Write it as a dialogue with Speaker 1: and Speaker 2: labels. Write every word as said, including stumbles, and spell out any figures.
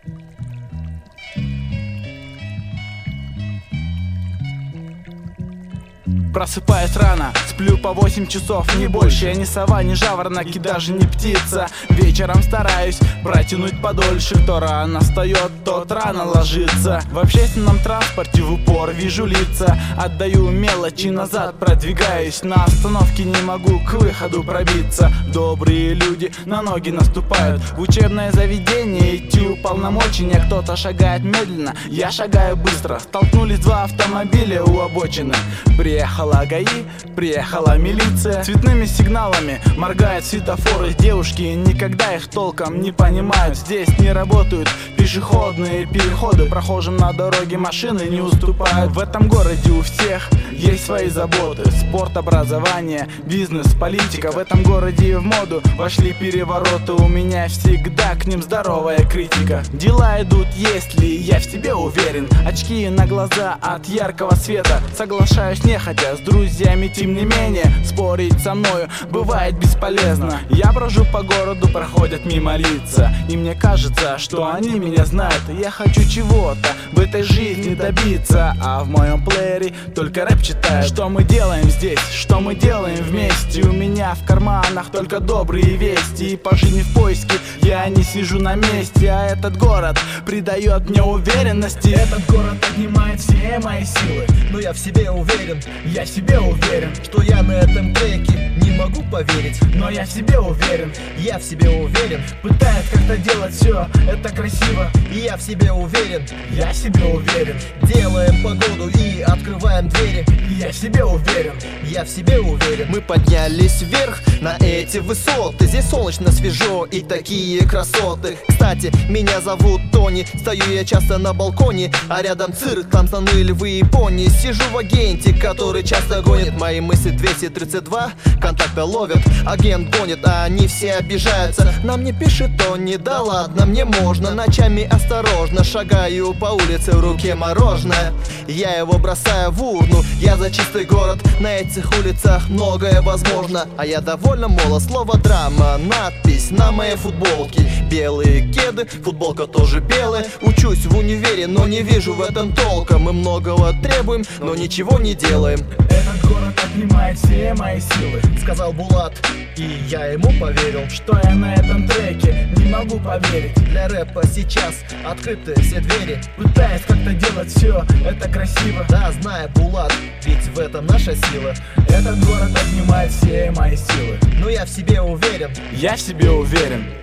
Speaker 1: Просыпаюсь рано, сплю по восемь часов, не больше. Я не сова, не жаворонок и даже не птица. Вечером стараюсь протянуть подольше. Кто рано встает, тот рано ложится. В общественном транспорте в упор вижу лица. Отдаю мелочи назад, продвигаюсь. На остановке не могу к выходу пробиться. Добрые люди на ноги наступают. В учебное заведение идти уполномочения. Кто-то шагает медленно, я шагаю быстро. Столкнулись два автомобиля у обочины. Приехала ГАИ, приехала милиция. Цветными сигналами моргают светофоры. Девушки никогда их толком не понимают. Здесь не работают пешеходные переходы. Прохожим на дороге машины не уступают. В этом городе у всех есть свои заботы. Спорт, образование, бизнес, политика. В этом городе в моду вошли перевороты. У меня всегда к ним здоровая критика. Дела идут, если я в себе уверен. Очки на глаза от яркого света. Соглашаюсь нехотя, с друзьями тем не менее. Спорить со мною бывает бесполезно. Я брожу по городу, проходят мимо лица. И мне кажется, что они меня знают. Я хочу чего-то в этой жизни добиться. А в моем плеере только рэп читают. Что мы делаем здесь, что мы делаем вместе. У меня в карманах только добрые вести. И по жизни в поиске я не сижу на месте. А этот город придает мне уверенности.
Speaker 2: Этот город отнимает все мои силы. Но я в себе уверен, я в себе уверен,
Speaker 3: что я на этом треке не могу поверить.
Speaker 2: Но я в себе уверен,
Speaker 3: я в себе уверен.
Speaker 2: Пытаюсь как-то делать все это красиво.
Speaker 3: И я в себе уверен,
Speaker 2: я в себе уверен.
Speaker 3: Делаем погоду и открываем двери.
Speaker 2: И я в себе уверен,
Speaker 3: я в себе уверен. Мы поднялись вверх на эти высоты. Здесь солнечно, свежо и такие красоты. Кстати, меня зовут Тони. Стою я часто на балконе, а рядом цирк, там слоны, львы и пони. Сижу в агенте, который часто гонит мои мысли. Двести тридцать два контакта ловят, агент гонит, а они все обижаются. Нам не пишет Тони, да ладно, мне можно. Ночами осторожно шагаю по улице, в руке мороженое. Я его бросаю в урну, я за чистый город. На этих улицах многое возможно. А я довольно молод, слово драма, надпись на моей футболке. Белые кеды, футболка тоже белая. Учусь в универе, но не вижу в этом толка. Мы многого требуем, но ничего не делаем.
Speaker 2: Этот город отнимает все мои силы,
Speaker 3: сказал Булат, и я ему поверил.
Speaker 2: Что я на этом треке не могу поверить.
Speaker 3: Для рэпа сейчас открыты все двери.
Speaker 2: Пытаюсь как-то делать все это красиво.
Speaker 3: Да, знаю, Булат, ведь в этом наша сила.
Speaker 2: Этот город отнимает все мои силы.
Speaker 3: Но я в себе уверен,
Speaker 1: я в себе уверен.